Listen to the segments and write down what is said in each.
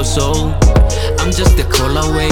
soul. I'm just a call away.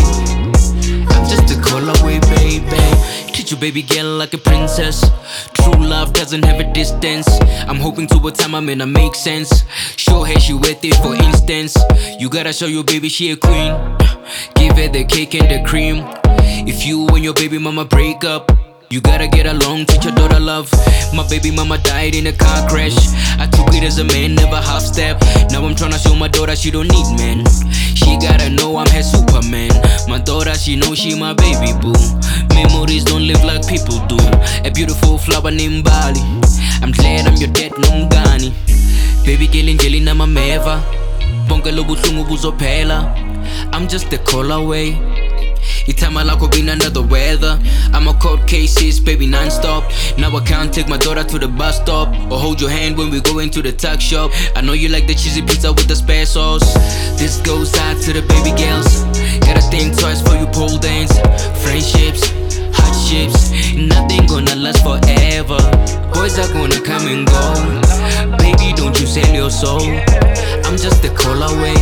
I'm just a call away, baby. Treat your baby girl like a princess. True love doesn't have a distance. I'm hoping to a time I'm in, I make sense. Show her she worth it, for instance. You gotta show your baby she a queen. Give her the cake and the cream. If you and your baby mama break up, you gotta get along, teach your daughter love. My baby mama died in a car crash. I took it as a man, never half step. Now I'm tryna show my daughter she don't need men. She gotta know I'm her Superman. My daughter, she knows she my baby boo. Memories don't live like people do. A beautiful flower named Bali. I'm glad I'm your dad, Nomgani. Baby girl njeli na mameva. Bonke lobuhlungu buzophela. I'm just a call away. Itama lako been under the weather. I'm a court cases, baby, non-stop. Now I can't take my daughter to the bus stop or hold your hand when we go into the tuck shop. I know you like the cheesy pizza with the spare sauce. This goes out to the baby girls. Gotta think twice for you pole dance. Friendships, hardships, nothing gonna last forever. Boys are gonna come and go. Baby, don't you sell your soul. I'm just a call away.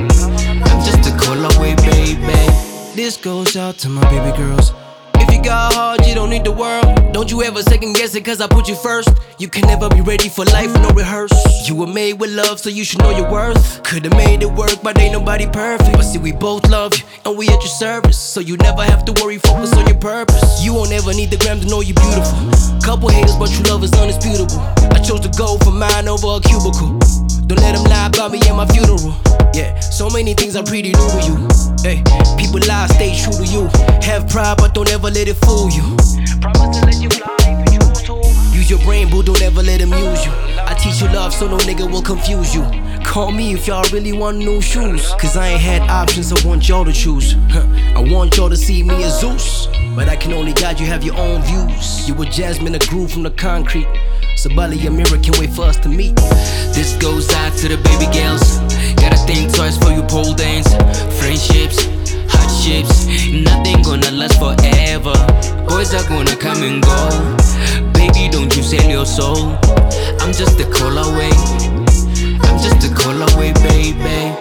I'm just a call away, baby. This goes out to my baby girls. If you got hard, you don't need the world. Don't you ever second guess it cause I put you first. You can never be ready for life, no rehearse. You were made with love, so you should know your worth. Could've made it work, but ain't nobody perfect. But see, we both love you, and we at your service. So you never have to worry, focus on your purpose. You won't ever need the gram to know you're beautiful. Couple haters, but true love is undisputable. I chose to go for mine over a cubicle. Don't let them lie about me at my funeral. Yeah, so many things are pretty new to you. Hey, people lie, stay true to you. Have pride, but don't ever let it fool you. Promise to let you fly if you choose to. Use your brain, boo, don't ever let them use you. I teach you love so no nigga will confuse you. Call me if y'all really want new shoes. Cause I ain't had options, I want y'all to choose. I want y'all to see me as Zeus. But I can only guide you, have your own views. You a jasmine, a groove from the concrete. Sabali, a mirror, can't wait for us to meet. This goes out to the baby girls. Gotta think twice for you pole dance. Friendships, hardships, nothing gonna last forever. Boys are gonna come and go. Baby, don't you sell your soul. I'm just a call away. I'm just a call away, baby.